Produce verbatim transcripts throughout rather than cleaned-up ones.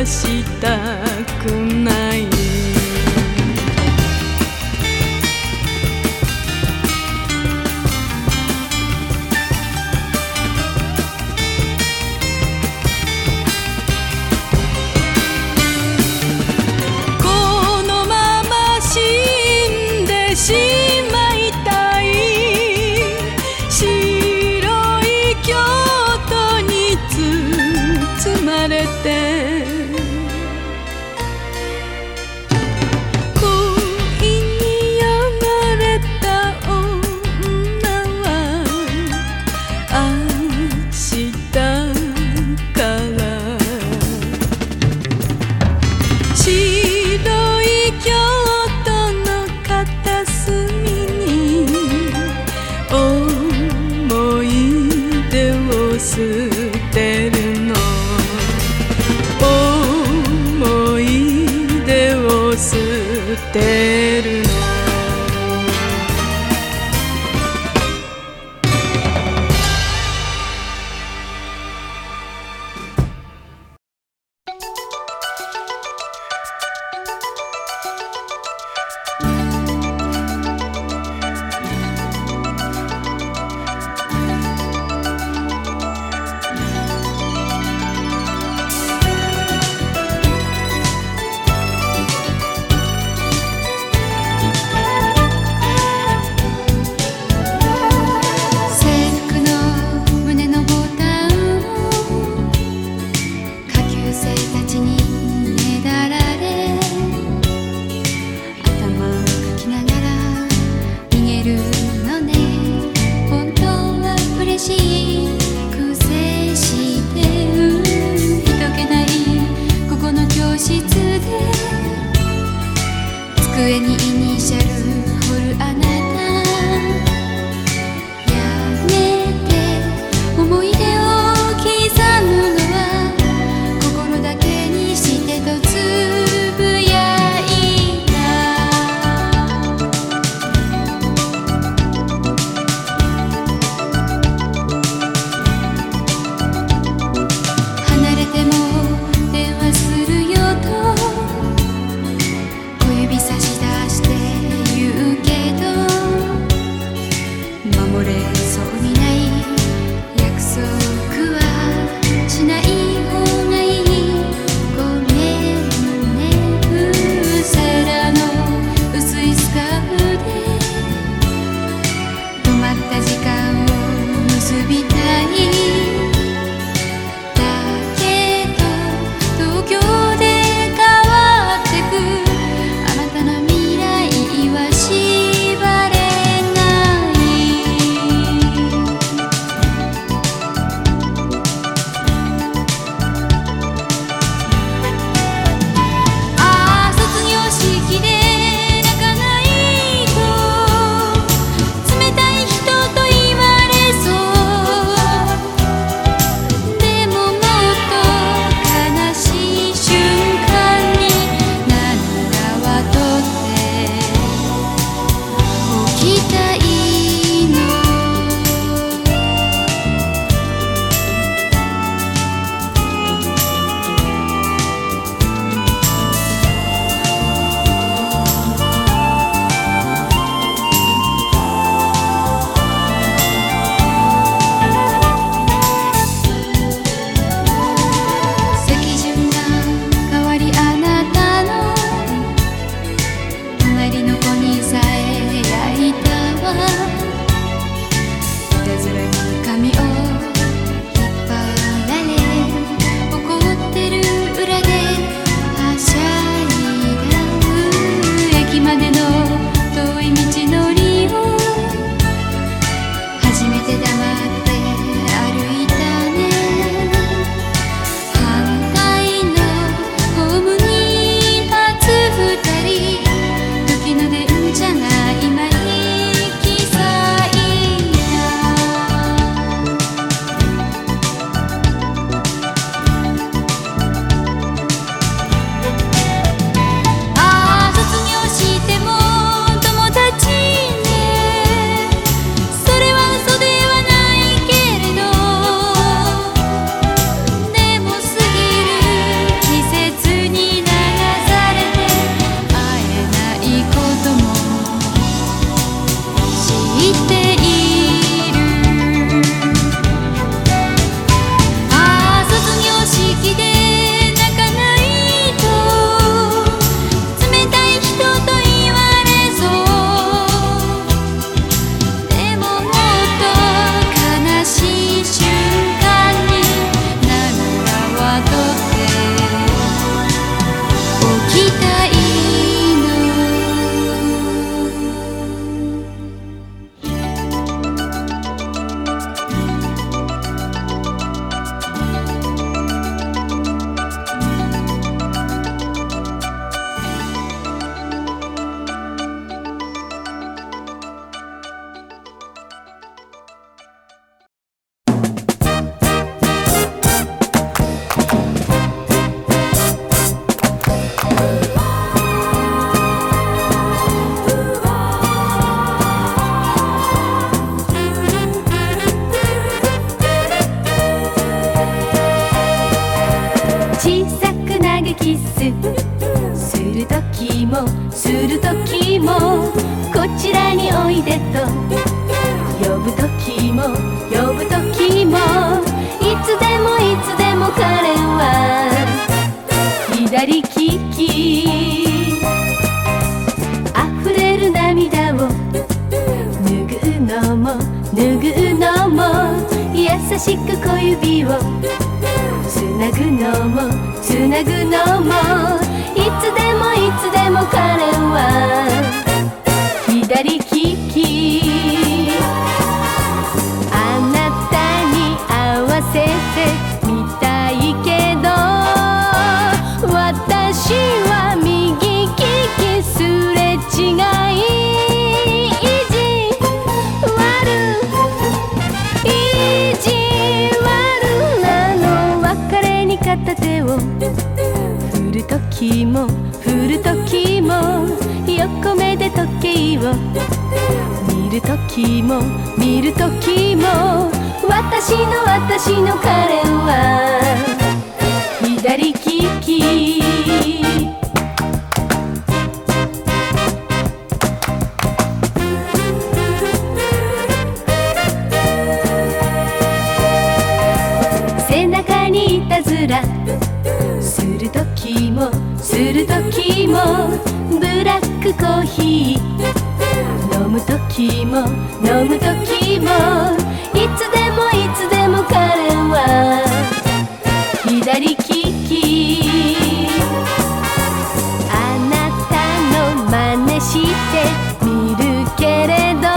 したくない。このまま死んでしまいたい。白い京都に包まれて恋にやられた女は明日から白い京都の片隅に思い出を捨てるの。思い出を捨てるの。 キスするときもするときもこちらにおいでと呼ぶときも呼ぶときもいつでもいつでも彼は左利き溢れる涙を拭うのも拭うのも優しく小指をつなぐのもつなぐのもいつでもいつでも彼は左利きあなたに合わせてみたいけど私は右利きすれ違い意地悪意地悪なの別れに片手を振るときも振るときも横目で時計を見るときも見るときも私の私の彼は左利き背中にいたずらするときもするときもブラックコーヒー飲むときも飲むときもいつでもいつでも彼は左利きあなたの真似してみるけれど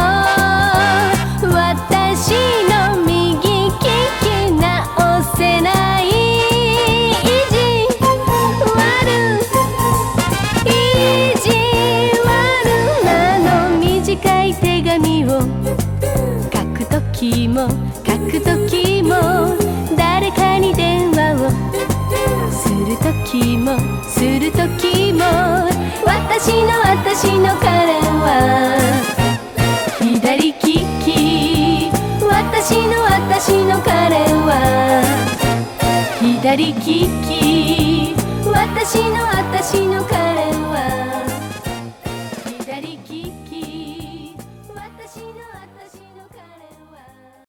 私の右利き直せない意地悪意地悪なの短い手紙を書くときも書くときも誰かに電話をするときもするときも私の私の彼は左利き私の私の彼は左利き私の私の彼は